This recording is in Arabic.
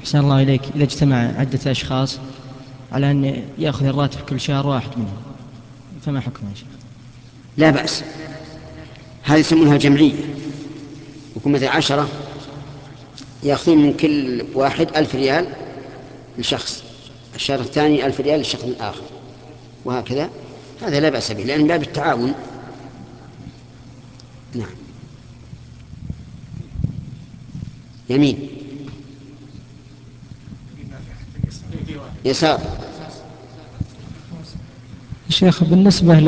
أحسن الله إليك، إذا اجتمع عدة أشخاص على أن يأخذ الراتب كل شهر واحد منهم فما حكمه يا شيخ؟ لا بأس، هذه يسمونها جمعية، يكون مثل 10 يأخذون من كل واحد 1000 ريال لشخص، الشهر الثاني 1000 ريال للشخص الآخر، وهكذا. هذا لا بأس به لأن باب التعاون. نعم. يمين يسار. شيخ بالنسبة